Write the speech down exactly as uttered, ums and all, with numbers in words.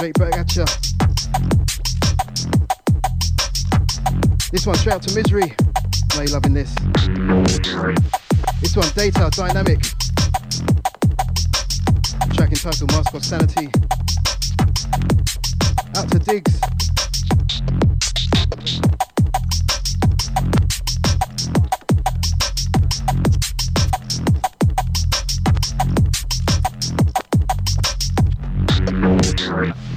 Straight back at ya. This one straight out to Misery. Know you loving this. This one, Data, Dynamic. Track entitled Mask of Sanity. Out to Diggs. Right.